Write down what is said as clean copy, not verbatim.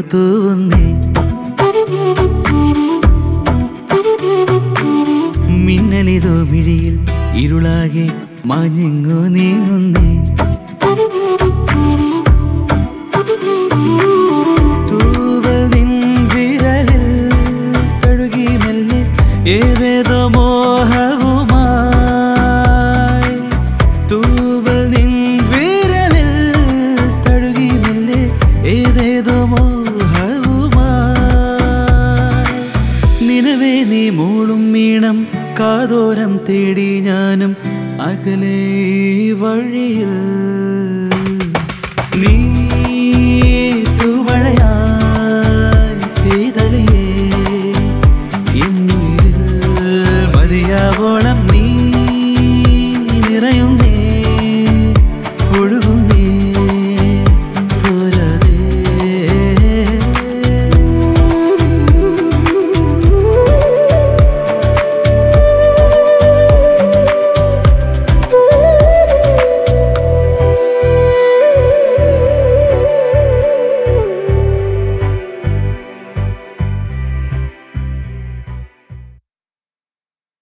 തൂവുന്നേ മിന്നലിതോ മിഴിയിൽ ഇരുളാകെ മാഞ്ഞെങ്ങോ നീങ്ങുന്നേ തൂവൽ നിൻ വിരലിൽ തഴുകി മെല്ലെ ഏതേതോ മോഹവുമായി തൂവൽ നിൻ വിരലിൽ തഴുകി മെല്ലെ ഏതേതോ മോഹവുമായി നിലവേ നീ മൂളും മീണം കാതോരം തേടി ഞാനും അകലെ വഴിയിൽ